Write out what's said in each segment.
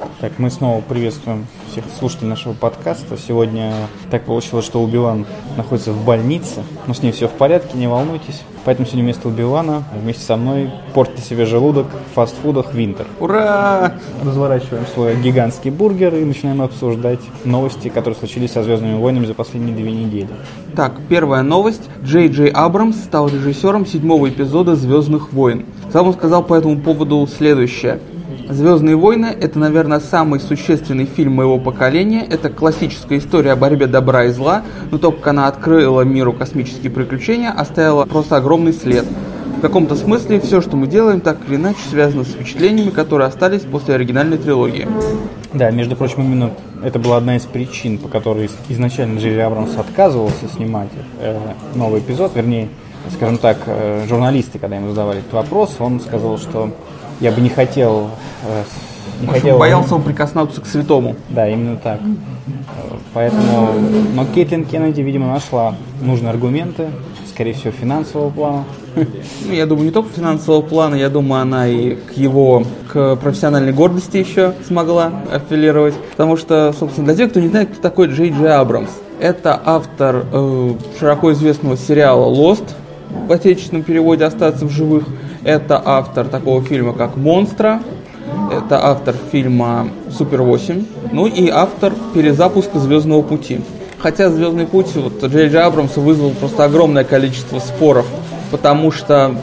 Так, мы снова приветствуем всех слушателей нашего подкаста. Сегодня так получилось, что Оби-Ван находится в больнице, но с ней все в порядке, не волнуйтесь. Поэтому сегодня вместо Оби-Вана вместе со мной портит себе желудок в фастфудах Винтер. Ура! Разворачиваем свой гигантский бургер и начинаем обсуждать новости, которые случились со «Звездными войнами» за последние 2 недели. Так, первая новость. Джей Джей Абрамс стал режиссером 7-го эпизода «Звездных войн». Сам он сказал по этому поводу следующее. «Звездные войны» — это, наверное, самый существенный фильм моего поколения. Это классическая история о борьбе добра и зла, но то, как она открыла миру космические приключения, оставила просто огромный след. В каком-то смысле все, что мы делаем, так или иначе связано с впечатлениями, которые остались после оригинальной трилогии. Да, между прочим, именно это была одна из причин, по которой изначально Джей Джей Абрамс отказывался снимать новый эпизод. Вернее, скажем так, журналисты, когда ему задавали этот вопрос, он сказал, что я бы не хотел... Боялся он прикоснуться к святому. Да, именно так. Поэтому... Но Кэтлин Кеннеди, видимо, нашла нужные аргументы, скорее всего, финансового плана. Ну, я думаю, не только финансового плана, я думаю, она и к профессиональной гордости еще смогла апеллировать. Потому что, собственно, для тех, кто не знает, кто такой Джей Джей Абрамс, это автор широко известного сериала «Lost», в отечественном переводе «Остаться в живых». Это автор такого фильма, как «Монстра». Это автор фильма «Супер 8». Ну и автор перезапуска «Звездного пути». Хотя «Звездный путь» Джей Джей Абрамса вызвал просто огромное количество споров. Потому что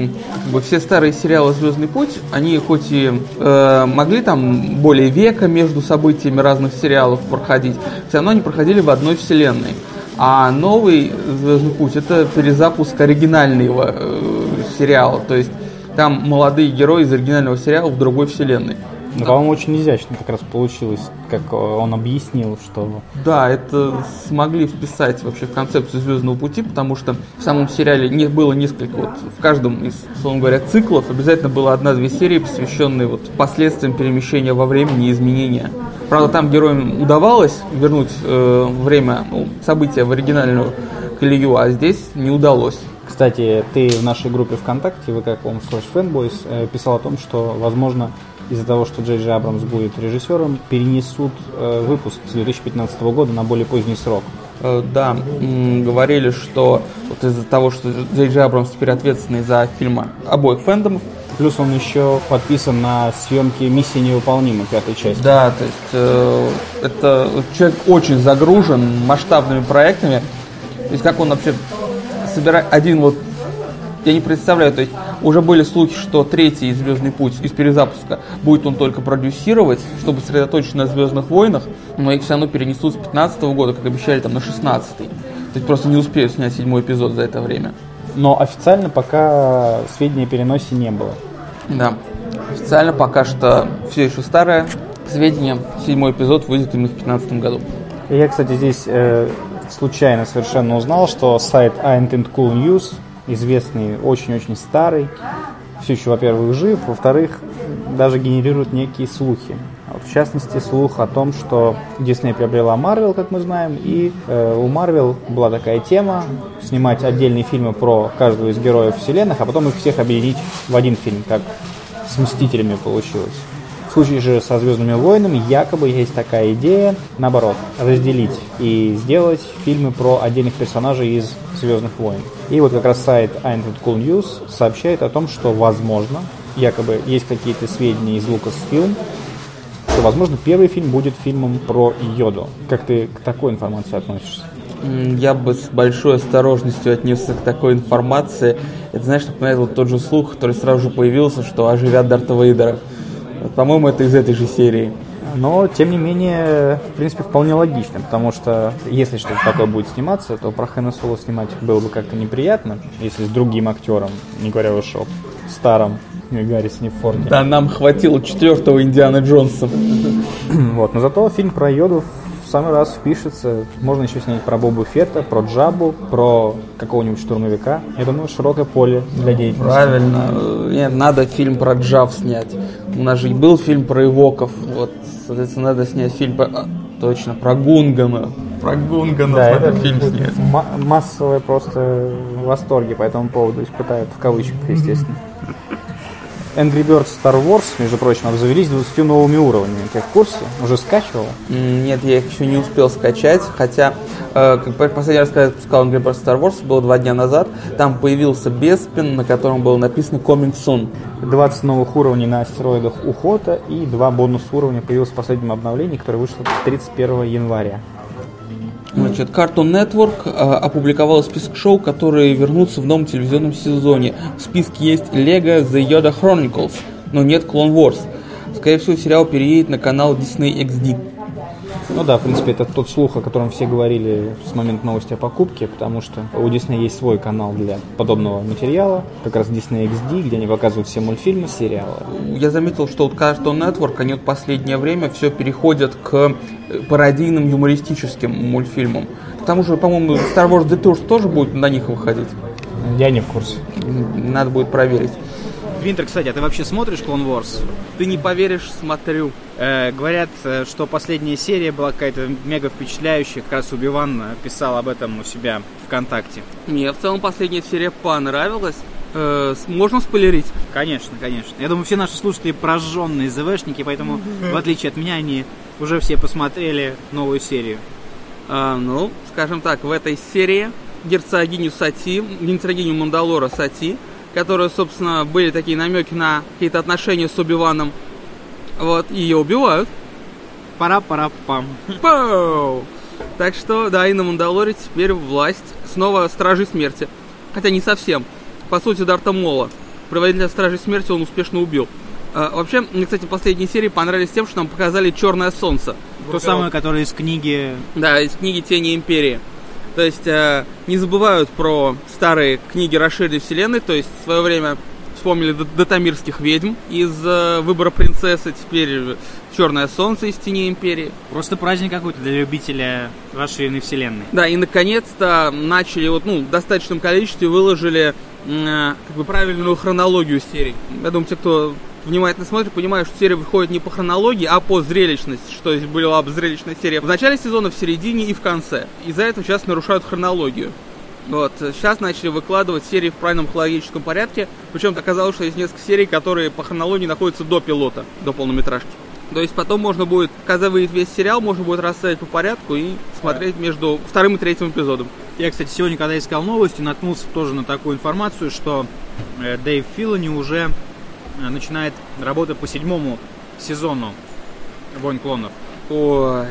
все старые сериалы «Звездный путь», они хоть и могли там более века между событиями разных сериалов проходить, все равно они проходили в одной вселенной. А новый «Звездный путь» — это перезапуск оригинального сериала. То есть там молодые герои из оригинального сериала в другой вселенной. Ну, по-моему, очень изящно как раз получилось, как он объяснил, что... Да, это смогли вписать вообще в концепцию «Звездного пути», потому что в самом сериале было несколько, в каждом из, условно говоря, циклов обязательно была 1-2 серии, посвященные последствиям перемещения во времени и изменения. Правда, там героям удавалось вернуть время, события в оригинальную колею, а здесь не удалось. Кстати, ты в нашей группе ВКонтакте, ВК.com/fanboys, писал о том, что, возможно, из-за того, что Джей Джей Абрамс будет режиссером, перенесут выпуск с 2015 года на более поздний срок. Да, говорили, что из-за того, что Джей Джей Абрамс теперь ответственный за фильмы обоих фэндомов. Плюс он еще подписан на съемки «Миссии невыполнима», 5-й части. Да, то есть это человек очень загружен масштабными проектами. То есть как он вообще собирает я не представляю, то есть уже были слухи, что 3-й «Звездный путь» из перезапуска будет он только продюсировать, чтобы сосредоточиться на «Звездных войнах», но их все равно перенесут с 15 года, как обещали, на 16-й. То есть просто не успеют снять 7-й эпизод за это время. Но официально пока сведений о переносе не было. Да, официально пока что все еще старое сведения. 7-й эпизод выйдет именно в 2015 году. Я, кстати, здесь случайно совершенно узнал, что сайт I&T Cool News, известный, очень-очень старый, все еще, во-первых, жив, во-вторых, даже генерирует некие слухи. В частности, слух о том, что Disney приобрела Marvel, как мы знаем, и у Marvel была такая тема снимать отдельные фильмы про каждого из героев вселенных, а потом их всех объединить в один фильм, как с «Мстителями» получилось. В случае же со «Звездными войнами» якобы есть такая идея, наоборот, разделить и сделать фильмы про отдельных персонажей из «Звездных войн». И вот как раз сайт I&T Cool News сообщает о том, что, возможно, якобы есть какие-то сведения из Lucasfilm, что, возможно, первый фильм будет фильмом про Йоду. Как ты к такой информации относишься? Я бы с большой осторожностью отнесся к такой информации. Это, знаешь, напоминает тот же слух, который сразу же появился, что оживят Дарта Вейдера. По-моему, это из этой же серии. Но, тем не менее, в принципе, вполне логично, потому что если что-то такое будет сниматься, то про Хэна Соло снимать было бы как-то неприятно, если с другим актером, не говоря уж о старом Гаррисоне Форде. Да, нам хватило 4-го Индиана Джонса. Вот, но зато фильм про Йоду в самый раз впишется. Можно еще снять про Бобу Фетта, про Джаббу, про какого-нибудь штурмовика. Я думаю, широкое поле для деятельности. Правильно. Нет, надо фильм про Джав снять. У нас же и был фильм про Ивоков. Вот, соответственно, надо снять фильм точно про Гунгана. Про Гунгана да, надо фильм снять. Массовые просто восторги по этому поводу испытают, в кавычках, естественно. Angry Birds Star Wars, между прочим, обзавелись 20 новыми уровнями. Ты в курсе? Уже скачивал? Нет, я их еще не успел скачать, хотя, как последний раз, когда я запускал Angry Birds Star Wars, было 2 дня назад, там появился Беспин, на котором было написано Coming Soon. 20 новых уровней на астероидах Ухота и 2 бонус уровня появилось в последнем обновлении, которое вышло 31 января. Значит, Cartoon Network опубликовал список шоу, которые вернутся в новом телевизионном сезоне. В списке есть Lego The Yoda Chronicles, но нет Clone Wars. Скорее всего, сериал переедет на канал Disney XD. Ну да, в принципе, это тот слух, о котором все говорили с момента новости о покупке, потому что у Disney есть свой канал для подобного материала, как раз Disney XD, где они показывают все мультфильмы, сериалы. Я заметил, что вот Cartoon Network, они вот последнее время все переходят к пародийным юмористическим мультфильмам. К тому же, по-моему, Star Wars Detours тоже будет на них выходить. Я не в курсе. Надо будет проверить. Винтер, кстати, а ты вообще смотришь Clone Wars? Ты не поверишь, смотрю. Говорят, что последняя серия была какая-то мега впечатляющая. Как раз Оби-Ван писал об этом у себя ВКонтакте. Мне в целом последняя серия понравилась. Можно спойлерить? Конечно, конечно. Я думаю, все наши слушатели прожженные ЗВшники, поэтому, в отличие от меня, они уже все посмотрели новую серию. Ну, скажем так, в этой серии герцогиню Мандалора Сати, которые, собственно, были такие намеки на какие-то отношения с Оби-Ваном, вот, ее убивают. Пара-пара-пам. Пау! Так что, да, и на Мандалоре теперь власть снова Стражей Смерти. Хотя не совсем. По сути, Дарта Мола, проводителя Стражей Смерти, он успешно убил. Вообще, мне, кстати, последние серии понравились тем, что нам показали Черное Солнце. То самое, которое из книги... Да, из книги Тени Империи. То есть не забывают про старые книги расширенной вселенной, то есть в свое время вспомнили Датамирских ведьм из Выбора принцессы, теперь Черное солнце из Тени Империи. Просто праздник какой-то для любителя расширенной вселенной. Да, и наконец-то начали, в достаточном количестве выложили правильную хронологию серий. Я думаю, те, кто внимательно смотрит, понимают, что серия выходит не по хронологии, а по зрелищности, что есть была бы зрелищная серия в начале сезона, в середине и в конце. Из-за этого сейчас нарушают хронологию. Вот. Сейчас начали выкладывать серии в правильном хронологическом порядке, причем оказалось, что есть несколько серий, которые по хронологии находятся до пилота, до полнометражки. То есть потом можно будет, когда выйдет весь сериал, можно будет расставить по порядку и смотреть между вторым и третьим эпизодом. Я, кстати, сегодня, когда искал новости, наткнулся тоже на такую информацию, что Дэйв Филони уже начинает работать по 7-му сезону «Войн клонов». Ой,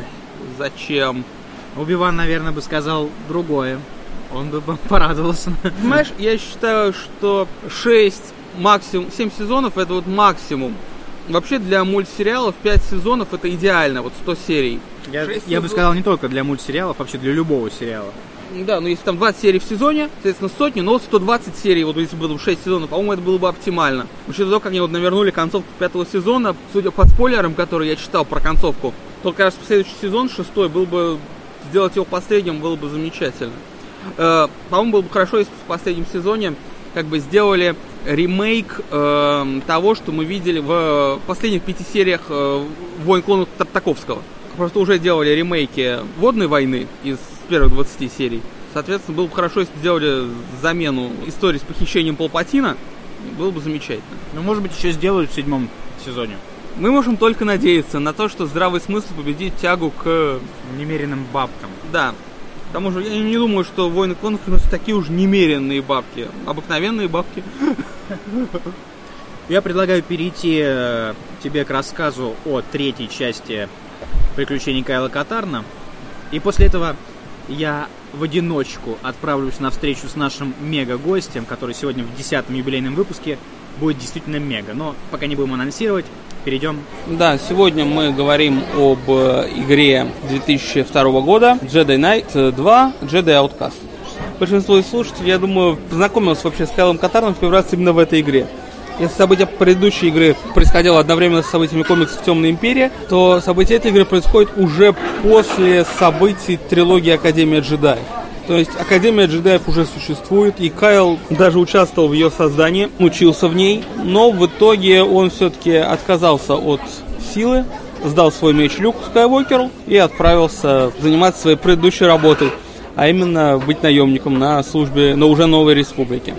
зачем? Оби-Ван, наверное, бы сказал другое. Он бы порадовался. Понимаешь, я считаю, что 6, максимум, 7 сезонов это вот максимум. Вообще для мультсериалов 5 сезонов это идеально, 100 серий. Я бы сказал не только для мультсериалов, вообще для любого сериала. Да, если там 20 серий в сезоне, соответственно, сотни, но 120 серий, если бы было 6 сезонов, по-моему, это было бы оптимально. Учитывая то, как они навернули концовку 5-го сезона, судя по спойлерам, которые я читал про концовку, то, кажется, следующий сезон, 6-й, был бы, сделать его последним было бы замечательно. По-моему, было бы хорошо, если в последнем сезоне сделали ремейк того, что мы видели в последних 5 сериях «Войн клонов» Тартаковского. Просто уже делали ремейки «Водной войны» из первых 20 серий. Соответственно, было бы хорошо, если сделали замену истории с похищением Палпатина. Было бы замечательно. Ну, может быть, еще сделают в 7-м сезоне. Мы можем только надеяться на то, что здравый смысл победит тягу к немеренным бабкам. Да. Потому что я не думаю, что «Войны клонов» приносят такие уж немеренные бабки. Обыкновенные бабки. Я предлагаю перейти тебе к рассказу о 3-й части «Приключений Кайла Катарна». И после этого я в одиночку отправлюсь на встречу с нашим мега-гостем, который сегодня в 10-м юбилейном выпуске будет действительно мега. Но пока не будем анонсировать, перейдем. Да, сегодня мы говорим об игре 2002 года Jedi Knight 2 Jedi Outcast. Большинство из слушателей, я думаю, познакомилось вообще с Кайлом Катарном первый раз именно в этой игре. Если события предыдущей игры происходило одновременно с событиями комиксов «Темная империя», то события этой игры происходят уже после событий трилогии «Академия джедаев». То есть Академия джедаев уже существует, и Кайл даже участвовал в ее создании, учился в ней, но в итоге он все-таки отказался от силы, сдал свой меч Люку Скайуокеру и отправился заниматься своей предыдущей работой, а именно быть наемником на службе на уже новой республике.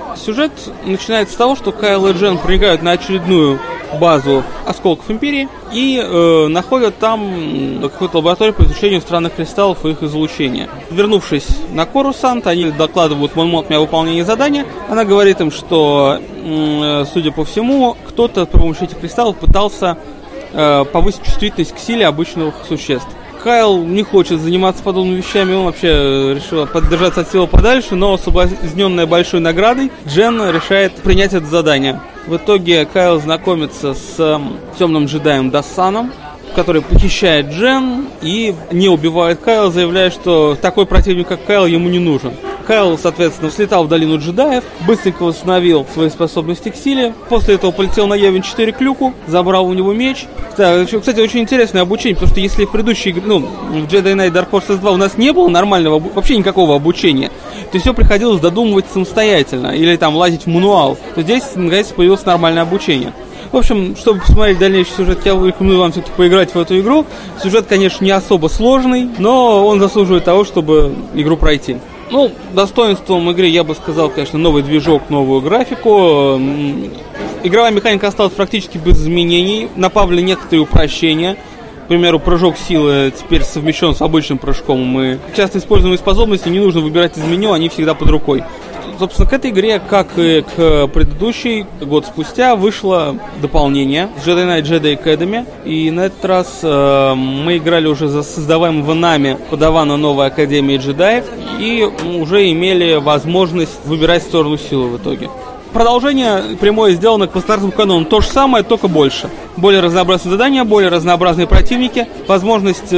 Сюжет начинается с того, что Кайл и Джен проникают на очередную базу осколков Империи и находят там какую-то лабораторию по изучению странных кристаллов и их излучения. Вернувшись на Корусант, они докладывают Мон Мотме о выполнении задания. Она говорит им, что, судя по всему, кто-то при помощи этих кристаллов пытался повысить чувствительность к силе обычных существ. Кайл не хочет заниматься подобными вещами, он вообще решил поддержаться от всего подальше, но соблазненная большой наградой, Джен решает принять это задание. В итоге Кайл знакомится с темным джедаем Дасаном, который похищает Джен и не убивает Кайла, заявляя, что такой противник, как Кайл, ему не нужен. Кайл, соответственно, слетал в долину джедаев, быстренько восстановил свои способности к силе, после этого полетел на Явин 4 к Люку, забрал у него меч. Да, кстати, очень интересное обучение, потому что если в предыдущей игре, в Jedi Knight Dark Forces 2 у нас не было нормального, вообще никакого обучения, то все приходилось додумывать самостоятельно или там лазить в мануал, то здесь, наконец, появилось нормальное обучение. В общем, чтобы посмотреть дальнейший сюжет, я рекомендую вам все-таки поиграть в эту игру. Сюжет, конечно, не особо сложный, но он заслуживает того, чтобы игру пройти. Достоинством игры я бы сказал, конечно, новый движок, новую графику. Игровая механика осталась практически без изменений. Направлены некоторые упрощения. К примеру, прыжок силы теперь совмещен с обычным прыжком. И часто используемые способности не нужно выбирать из меню, они всегда под рукой. Собственно, к этой игре, как и к предыдущей, год спустя вышло дополнение Jedi Knight Jedi Academy. И на этот раз мы играли уже за создаваемого нами Падавана новой Академии джедаев и уже имели возможность выбирать сторону силы в итоге. Продолжение прямое сделано по стандартному канону. То же самое, только больше. Более разнообразные задания, более разнообразные противники, возможность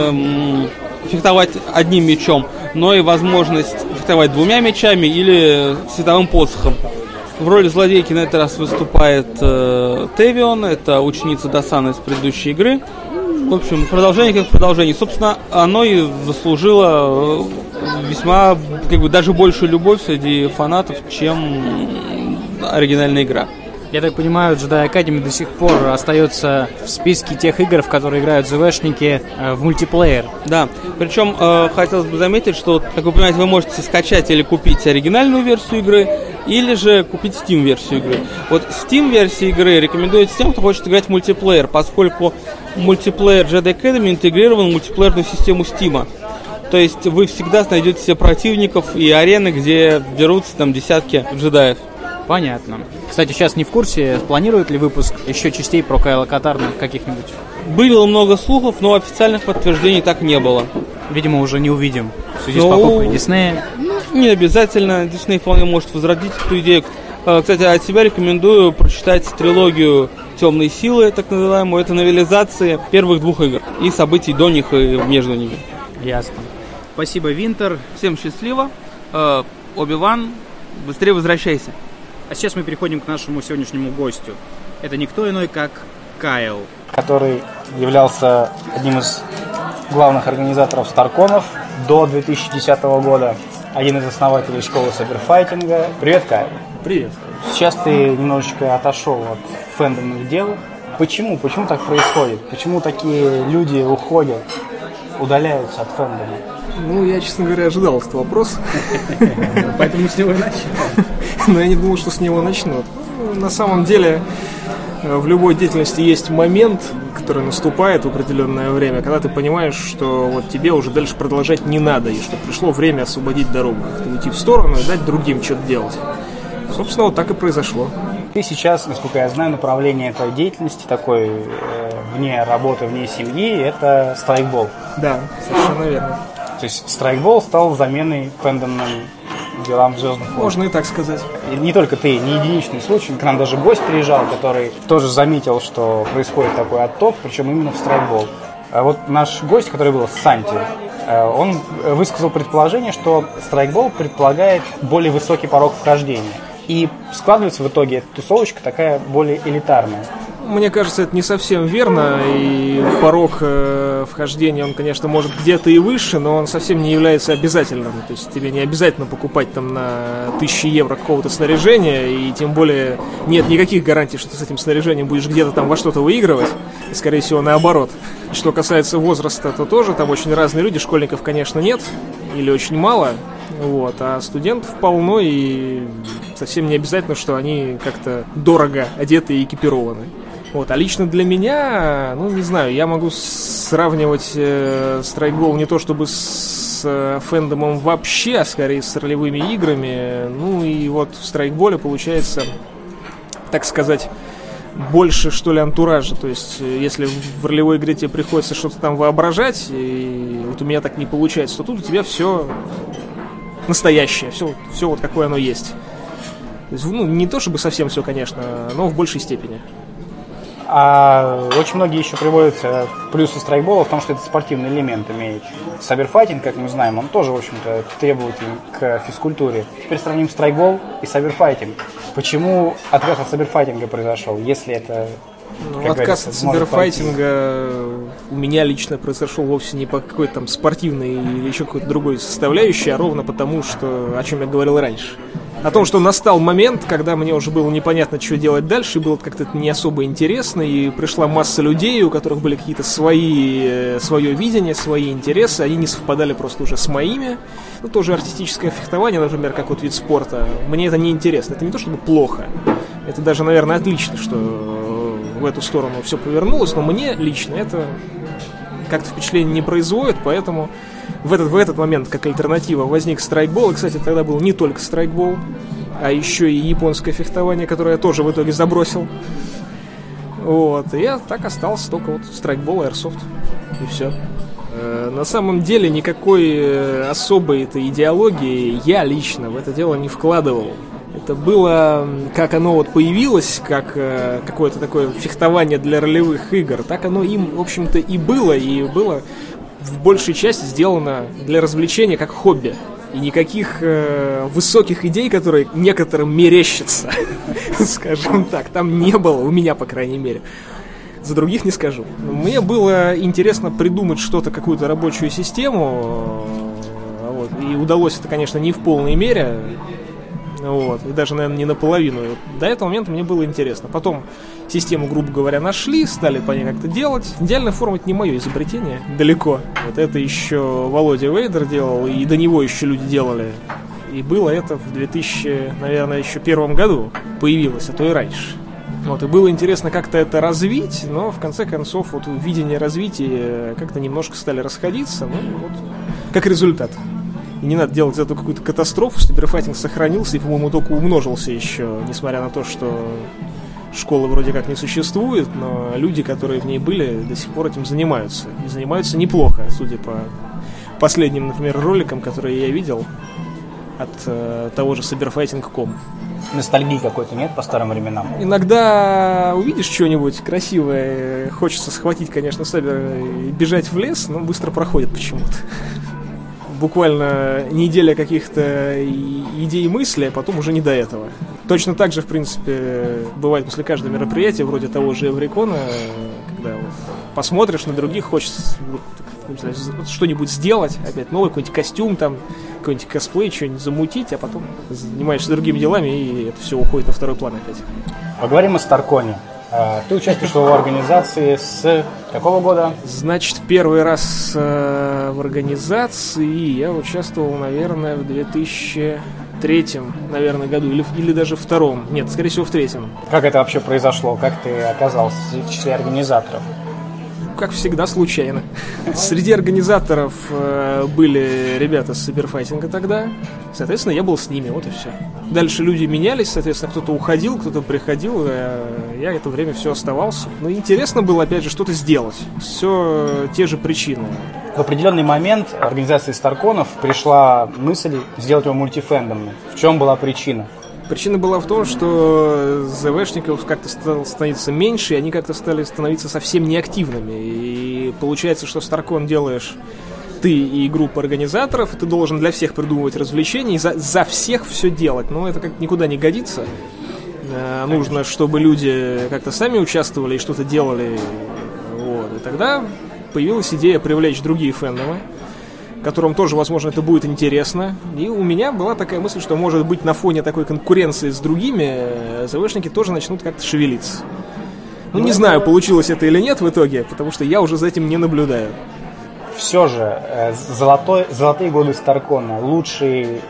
фехтовать одним мечом, но и возможность фехтовать двумя мечами или световым посохом. В роли злодейки на этот раз выступает Тевион, это ученица Дасана из предыдущей игры. В общем, продолжение как продолжение. Собственно, оно и заслужило весьма, даже большую любовь среди фанатов, чем оригинальная игра. Я так понимаю, Jedi Academy до сих пор остается в списке тех игр, в которые играют ЗВшники в мультиплеер. Да, причем хотелось бы заметить, что, как вы понимаете, вы можете скачать или купить оригинальную версию игры, или же купить Steam-версию игры. Вот Steam-версия игры рекомендуется тем, кто хочет играть в мультиплеер, поскольку мультиплеер Jedi Academy интегрирован в мультиплеерную систему Steam. То есть вы всегда найдете себе противников и арены, где дерутся там десятки джедаев. Понятно. Кстати, сейчас не в курсе, планирует ли выпуск еще частей про Кайла Катарна каких-нибудь? Было много слухов, но официальных подтверждений так не было. Видимо, уже не увидим в связи с покупкой Диснея. Не обязательно. Дисней вполне может возродить эту идею. Кстати, от себя рекомендую прочитать трилогию «Темные силы», так называемую. Это новелизация первых двух игр и событий до них и между ними. Ясно. Спасибо, Винтер. Всем счастливо. Оби-Ван, быстрее возвращайся. А сейчас мы переходим к нашему сегодняшнему гостю. Это никто иной, как Кайл, который являлся одним из главных организаторов Старконов до 2010 года, один из основателей школы саберфайтинга. Привет, Кайл. Привет. Сейчас ты немножечко отошел от фэндомных дел. Почему? Почему так происходит? Почему такие люди уходят, удаляются от фэндома? Я, честно говоря, ожидал этот вопрос. Поэтому с него и начал. Но я не думал, что с него начнут. На самом деле, в любой деятельности есть момент, который наступает в определенное время, когда ты понимаешь, что вот тебе уже дальше продолжать не надо, и что пришло время освободить дорогу, как-то уйти в сторону и дать другим что-то делать. Собственно, вот так и произошло. Ты сейчас, насколько я знаю, направление этой деятельности, такой вне работы, вне семьи, это страйкбол. Да, совершенно верно. То есть страйкбол стал заменой фэндомным делам в «Звездных войнах». Можно и так сказать. И не только ты, не единичный случай. К нам даже гость приезжал, который тоже заметил, что происходит такой отток, причем именно в страйкбол. А вот наш гость, который был Санти, он высказал предположение, что страйкбол предполагает более высокий порог вхождения. И складывается в итоге эта тусовочка такая более элитарная. Мне кажется, это не совсем верно, и порог вхождения, он, конечно, может где-то и выше, но он совсем не является обязательным. То есть тебе не обязательно покупать там на 1000 евро какого-то снаряжения, и тем более нет никаких гарантий, что ты с этим снаряжением будешь где-то там во что-то выигрывать, и, скорее всего, наоборот. Что касается возраста, то тоже там очень разные люди, школьников, конечно, нет, или очень мало. А студентов полно, и совсем не обязательно, что они как-то дорого одеты и экипированы. Вот. А лично для меня, ну, не знаю, я могу сравнивать страйкбол не то чтобы с фэндомом вообще, а скорее с ролевыми играми. Ну, и вот в страйкболе получается, так сказать, больше, что ли, антуража. То есть, если в ролевой игре тебе приходится что-то там воображать, и вот у меня так не получается, то тут у тебя все настоящее, все вот какое оно есть. То есть, ну, не то чтобы совсем все, конечно, но в большей степени. А очень многие еще приводят плюсы страйкбола в том, что это спортивный элемент имеет. Саберфайтинг, как мы знаем, он тоже, в общем-то, требователен к физкультуре. Теперь сравним страйкбол и саберфайтинг. Почему отказ от саберфайтинга произошел, если это... Отказ от саберфайтинга у меня лично произошел вовсе не по какой-то там спортивной или еще какой-то другой составляющей, а ровно потому, что, о чем я говорил раньше. О том, что настал момент, когда мне уже было непонятно, что делать дальше, и было как-то не особо интересно, и пришла масса людей, у которых были какие-то свое видение, свои интересы, они не совпадали просто уже с моими. Ну, тоже артистическое фехтование, например, как вот вид спорта, мне это не интересно. Это не то, чтобы плохо, это даже, наверное, отлично, что в эту сторону все повернулось, но мне лично это как-то впечатление не производит, поэтому в этот момент как альтернатива возник страйкбол. И, кстати, тогда был не только страйкбол, а еще и японское фехтование, которое я тоже в итоге забросил. Вот. И я так остался только вот страйкбол и аирсофт. И все. На самом деле никакой особой этой идеологии я лично в это дело не вкладывал. Это было, как оно вот появилось, как какое-то такое фехтование для ролевых игр, так оно им, в общем-то, и было в большей части сделано для развлечения, как хобби. И никаких высоких идей, которые некоторым мерещатся, скажем так, там не было, у меня, по крайней мере. За других не скажу. Мне было интересно придумать что-то, какую-то рабочую систему, вот, и удалось это, конечно, не в полной мере. Вот, и даже, наверное, не наполовину. До этого момента мне было интересно. Потом систему, грубо говоря, нашли, стали по ней как-то делать. Идеальная форма — это не мое изобретение, далеко. Вот это еще Володя Вейдер делал, и до него еще люди делали. И было это в 2000, наверное, еще первом году появилось, а то и раньше. Вот, и было интересно как-то это развить, но в конце концов вот видение развития как-то немножко стали расходиться. Ну, вот, как результат. И не надо делать из этого какую-то катастрофу. Саберфайтинг сохранился и, по-моему, только умножился еще, несмотря на то, что школы вроде как не существует, но люди, которые в ней были, до сих пор этим занимаются. И занимаются неплохо, судя по последним, например, роликам, которые я видел от того же Cyberfighting.com. Ностальгии какой-то нет по старым временам? Иногда увидишь что-нибудь красивое, хочется схватить, конечно, сабер и бежать в лес, но быстро проходит почему-то. Буквально неделя каких-то идей и мыслей, а потом уже не до этого. Точно так же, в принципе, бывает после каждого мероприятия, вроде того же Эврикона, когда вот посмотришь на других, хочется что-нибудь сделать, опять новый какой-нибудь костюм, там, какой-нибудь косплей, что-нибудь замутить, а потом занимаешься другими делами, и это все уходит на второй план опять. Поговорим о Старконе. Ты участвуешь в его организации с какого года? Значит, первый раз в организации я участвовал, наверное, в 2003, наверное, году, или даже в втором. Нет, скорее всего, в третьем. Как это вообще произошло? Как ты оказался в числе организаторов? Как всегда, случайно. Среди организаторов были ребята с Cyberfighting тогда. Соответственно, я был с ними, вот и все. Дальше люди менялись, соответственно, кто-то уходил, кто-то приходил, я это время все оставался. Но интересно было, опять же, что-то сделать. Все те же причины. В определенный момент организации Старконов пришла мысль сделать его мультифэндомным. В чем была причина? Причина была в том, что ЗВшников как-то стало становиться меньше, и они как-то стали становиться совсем неактивными. И получается, что Старкон делаешь ты и группа организаторов, и ты должен для всех придумывать развлечения, и за всех все делать. Но это как никуда не годится. Нужно, чтобы люди как-то сами участвовали и что-то делали. Вот. И тогда появилась идея привлечь другие фэндомы, которым тоже, возможно, это будет интересно. И у меня была такая мысль, что, может быть, на фоне такой конкуренции с другими ЗВшники тоже начнут как-то шевелиться. Ну, не знаю, получилось это или нет в итоге, потому что я уже за этим не наблюдаю. Все же, золотые годы Старкона, лучший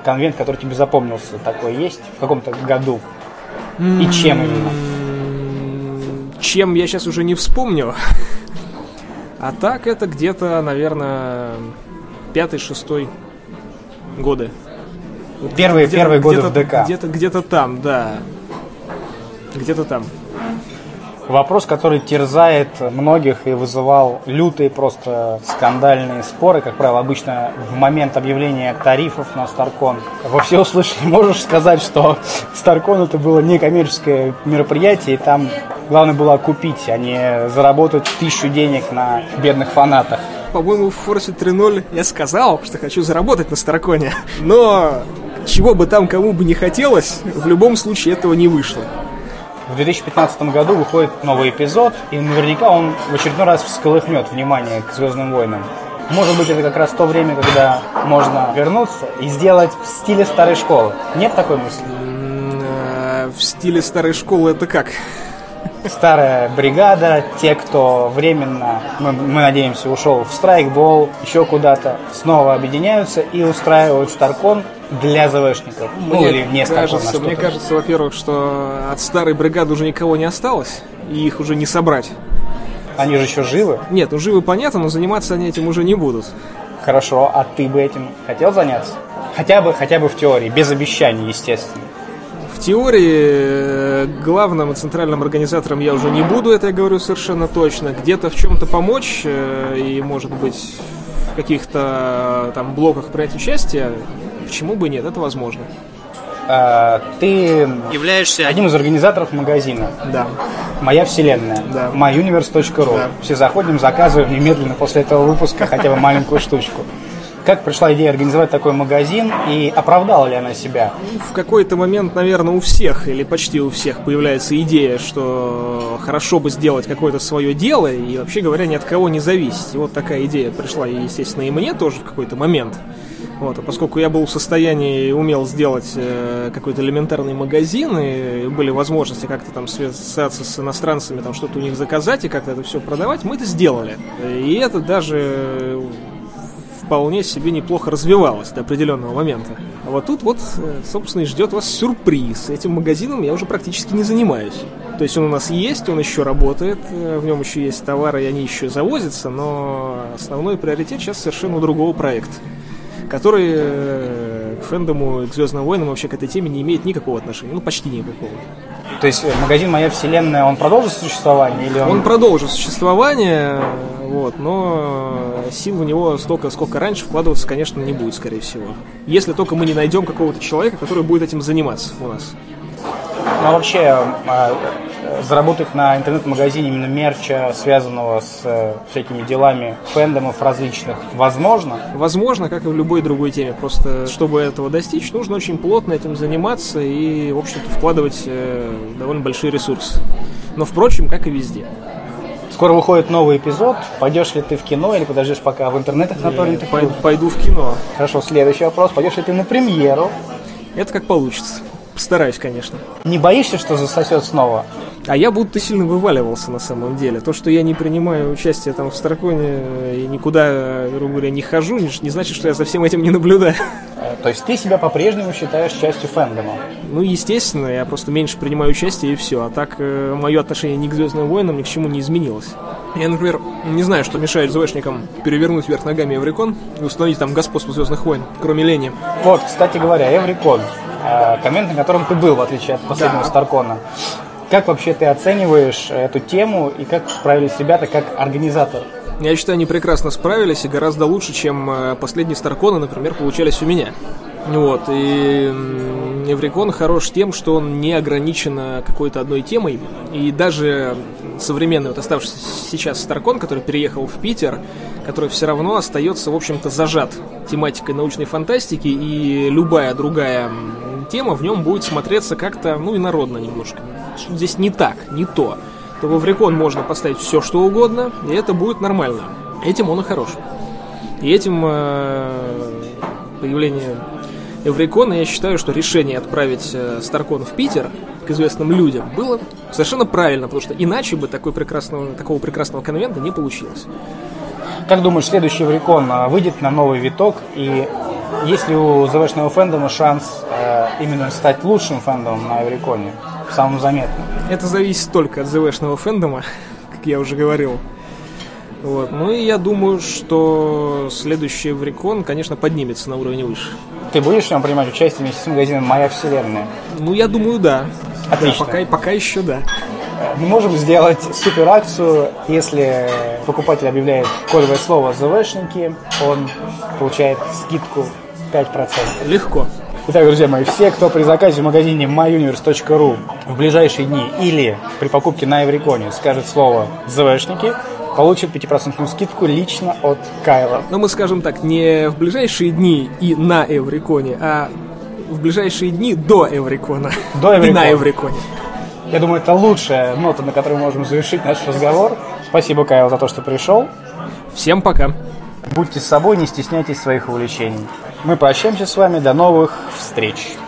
конвент, который тебе запомнился, такой есть в каком-то году? И чем именно? Чем я сейчас уже не вспомню. А так это где-то, наверное, 5-6 годы. Первые годы в ДК. Где-то там, да. Где-то там. Вопрос, который терзает многих и вызывал лютые просто скандальные споры, как правило, обычно в момент объявления тарифов на Старкон. Во всеуслышание можешь сказать, что Старкон это было некоммерческое мероприятие, и там главное было купить, а не заработать 1000 денег на бедных фанатах. По-моему, в Форсе 3.0 я сказал, что хочу заработать на Старконе, но чего бы там кому бы не хотелось, в любом случае этого не вышло. В 2015 году выходит новый эпизод, и наверняка он в очередной раз всколыхнет внимание к «Звездным войнам». Может быть, это как раз то время, когда можно вернуться и сделать в стиле старой школы. Нет такой мысли? В стиле старой школы это как? Старая бригада, те, кто временно, мы надеемся, ушел в страйкбол, еще куда-то, снова объединяются и устраивают Старкон для ЗВшников. Мне кажется, во-первых, что от старой бригады уже никого не осталось, и их уже не собрать. Они же еще живы? Нет, живы понятно, но заниматься они этим уже не будут. Хорошо, а ты бы этим хотел заняться? Хотя бы в теории, без обещаний, естественно. В теории главным и центральным организатором я уже не буду, это я говорю совершенно точно. Где-то в чем-то помочь и, может быть, в каких-то там блоках принять участие, почему бы нет, это возможно. Ты являешься одним из организаторов магазина. Да. «Моя вселенная». Да. myuniverse.ru. Да. Все заходим, заказываем немедленно после этого выпуска хотя бы маленькую штучку. Как пришла идея организовать такой магазин и оправдала ли она себя? В какой-то момент, наверное, у всех или почти у всех появляется идея, что хорошо бы сделать какое-то свое дело и, вообще говоря, ни от кого не зависеть. И вот такая идея пришла, естественно, и мне тоже в какой-то момент. Вот, а поскольку я был в состоянии и умел сделать какой-то элементарный магазин, и были возможности как-то там связаться с иностранцами, там что-то у них заказать и как-то это все продавать, мы это сделали. И это даже вполне себе неплохо развивалось до определенного момента. А вот тут вот, собственно, и ждет вас сюрприз. Этим магазином я уже практически не занимаюсь. То есть он у нас есть, он еще работает, в нем еще есть товары, и они еще завозятся, но основной приоритет сейчас совершенно у другого проекта, который к фэндому и к «Звездным войнам» вообще к этой теме не имеет никакого отношения, ну почти никакого. То есть магазин «Моя вселенная», он продолжит существование? Или он продолжит существование, вот, но сил в него столько, сколько раньше, вкладываться, конечно, не будет, скорее всего. Если только мы не найдем какого-то человека, который будет этим заниматься у нас. Ну, а вообще, заработать на интернет-магазине именно мерча, связанного с всякими делами фэндомов различных, возможно? Возможно, как и в любой другой теме. Просто, чтобы этого достичь, нужно очень плотно этим заниматься и, в общем-то, вкладывать довольно большие ресурсы. Но, впрочем, как и везде. Скоро выходит новый эпизод. Пойдешь ли ты в кино или подождешь, пока в интернетах наторгнутся? Пойду в кино. Хорошо, следующий вопрос. Пойдешь ли ты на премьеру? Это как получится. Постараюсь, конечно. Не боишься, что засосет снова? А я будто сильно вываливался на самом деле. То, что я не принимаю участие там в Старконе и никуда, грубо говоря, не хожу, не значит, что я за всем этим не наблюдаю. То есть ты себя по-прежнему считаешь частью фэндома? Ну, естественно, я просто меньше принимаю участие и все. А так мое отношение ни к «Звездным войнам» ни к чему не изменилось. Я, например, не знаю, что мешает ЗВшникам перевернуть вверх ногами Эврикон и установить там господство «Звездных войн», кроме лени. Вот, кстати говоря, Эврикон, конвент, на котором ты был, в отличие от последнего Старкона. Как вообще ты оцениваешь эту тему и как справились ребята как организатор? Я считаю, они прекрасно справились и гораздо лучше, чем последние Старконы, например, получались у меня. Вот, и Эврикон хорош тем, что он не ограничен какой-то одной темой. И даже современный, вот оставшийся сейчас Старкон, который переехал в Питер, который все равно остается, в общем-то, зажат тематикой научной фантастики, и любая другая тема в нем будет смотреться как-то, ну, инородно немножко. Что здесь не так, не то. То в Эврикон можно поставить все, что угодно, и это будет нормально. Этим он и хорош. И этим появление Эврикона, я считаю, что решение отправить Старкон в Питер к известным людям было совершенно правильно, потому что иначе бы такого прекрасного конвента не получилось. Как думаешь, следующий Эврикон выйдет на новый виток и Есть ли у ЗВшного фэндома шанс именно стать лучшим фэндомом на Эвриконе, самым заметным? Это зависит только от ЗВшного фэндома, как я уже говорил. Вот. Ну и я думаю, что следующий Эврикон, конечно, поднимется на уровень выше. Ты будешь в нем принимать участие вместе с магазином «Моя вселенная»? Ну, я думаю, да. Отлично. Да, пока еще да. Мы можем сделать супер акцию, если покупатель объявляет кодовое слово «ЗВшники», он получает скидку 5%. Легко. Итак, друзья мои, все, кто при заказе в магазине myuniverse.ru в ближайшие дни или при покупке на Эвриконе скажет слово «ЗВшники», получит 5% скидку лично от Кайла. Но мы скажем так, не в ближайшие дни и на Эвриконе, а в ближайшие дни до Эврикона. До Эврикона. И на Эвриконе. Я думаю, это лучшая нота, на которой мы можем завершить наш разговор. Спасибо, Кайл, за то, что пришел. Всем пока. Будьте с собой, не стесняйтесь своих увлечений. Мы прощаемся с вами. До новых встреч.